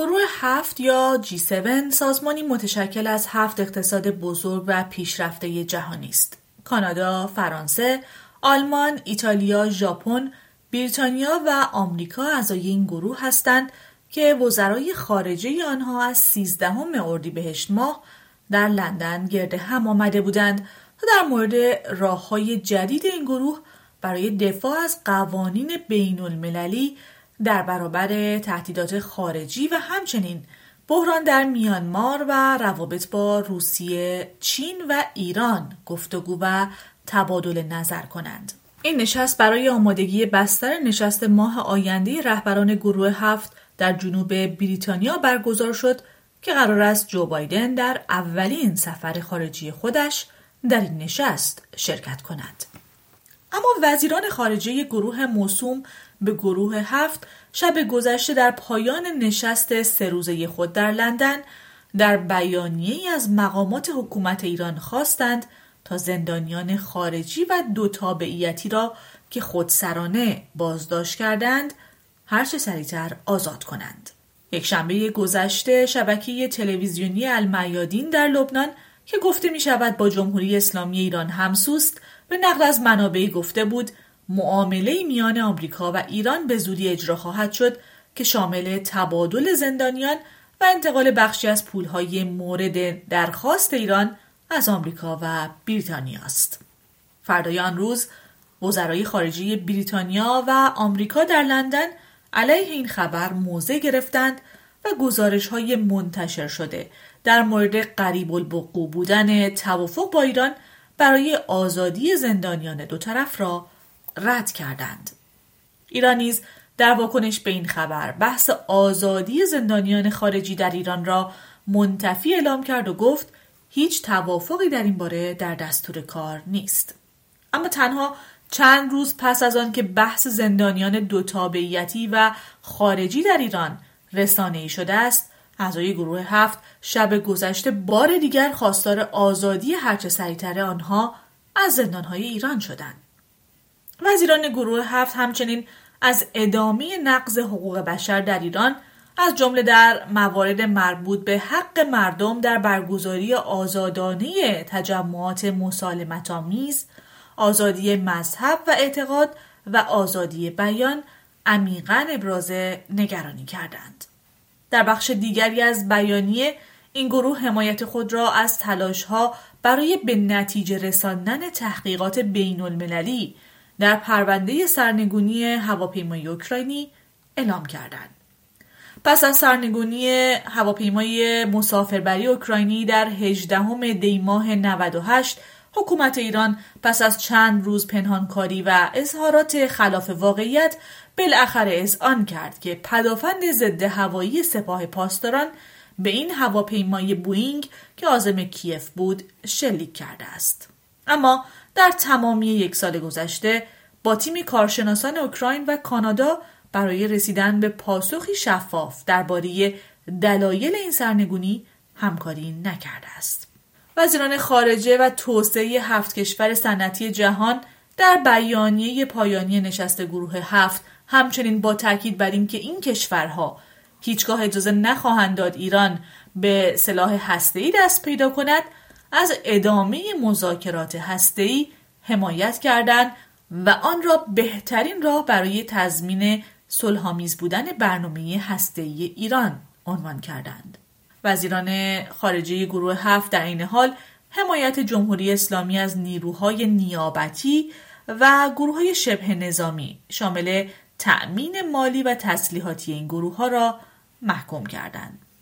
گروه 7 یا G7 سازمانی متشکل از 7 اقتصاد بزرگ و پیشرفته جهانی است. کانادا، فرانسه، آلمان، ایتالیا، ژاپن، بریتانیا و آمریکا اعضای این گروه هستند که وزرای خارجه آنها از 13 اردیبهشت ماه در لندن گرد هم آمده بودند تا در مورد راه‌های جدید این گروه برای دفاع از قوانین بین‌المللی در برابر تهدیدات خارجی و همچنین بحران در میانمار و روابط با روسیه، چین و ایران گفتگو و تبادل نظر کنند. این نشست برای آمادگی بستر نشست ماه آینده رهبران گروه 7 در جنوب بریتانیا برگزار شد که قرار است جو بایدن در اولین سفر خارجی خودش در این نشست شرکت کند. اما وزیران خارجه گروه موسوم به گروه 7 شب گذشته در پایان نشست 3 روزه خود در لندن در بیانیه‌ای از مقامات حکومت ایران خواستند تا زندانیان خارجی و 2 تابعیتی را که خودسرانه بازداشت کردند هر چه سریعتر آزاد کنند. یک شنبه گذشته شبکه تلویزیونی المیادین در لبنان که گفته می شود با جمهوری اسلامی ایران همسوست به نقل از منابعی گفته بود معامله میان آمریکا و ایران به زودی اجرا خواهد شد که شامل تبادل زندانیان و انتقال بخشی از پولهای مورد درخواست ایران از آمریکا و بریتانیا است. فردای آن روز وزرای خارجه بریتانیا و آمریکا در لندن علیه این خبر موضع گرفتند و گزارش‌های منتشر شده در مورد قریب الوقوع بودن توافق با ایران برای آزادی زندانیان 2 طرف را رد کردند. ایران نیز در واکنش به این خبر بحث آزادی زندانیان خارجی در ایران را منتفی اعلام کرد و گفت هیچ توافقی در این باره در دستور کار نیست. اما تنها چند روز پس از آن که بحث زندانیان 2 تابعیتی و خارجی در ایران رسانه‌ای شده است، اعضای گروه 7 شب گذشته بار دیگر خواستار آزادی هرچه سریعتر آنها از زندانهای ایران شدند. وزیران گروه 7 همچنین از ادامه نقض حقوق بشر در ایران از جمله در موارد مربوط به حق مردم در برگزاری آزادانه تجمعات مسالمت‌آمیز، آزادی مذهب و اعتقاد و آزادی بیان عمیقاً ابراز نگرانی کردند. در بخش دیگری از بیانیه این گروه حمایت خود را از تلاش‌ها برای به نتیجه رساندن تحقیقات بین‌المللی در پرونده سرنگونی هواپیمای اوکراینی اعلام کردند. پس از سرنگونی هواپیمای مسافربری اوکراینی در 18 دی ماه 98 حکومت ایران پس از چند روز پنهانکاری و اظهارات خلاف واقعیت بالاخره اذعان کرد که پدافند ضد هوایی سپاه پاسداران به این هواپیمای بوئینگ که عازم کیف بود شلیک کرده است. اما در تمامی 1 سال گذشته با تیم کارشناسان اوکراین و کانادا برای رسیدن به پاسخی شفاف درباره دلایل این سرنگونی همکاری نکرده است. وزیران خارجه و توسعه 7 کشور صنعتی جهان در بیانیه پایانی نشست گروه 7 همچنین با تاکید بر این که این کشورها هیچگاه اجازه نخواهند داد ایران به سلاح هسته‌ای دست پیدا کند، از ادامه مذاکرات هسته‌ای حمایت کردند و آن را بهترین راه برای تضمین صلح‌آمیز بودن برنامه هسته‌ای ایران عنوان کردند. وزیران خارجه گروه 7 در این حال حمایت جمهوری اسلامی از نیروهای نیابتی و گروه‌های شبه نظامی شامل تأمین مالی و تسلیحاتی این گروه‌ها را محکوم کردند.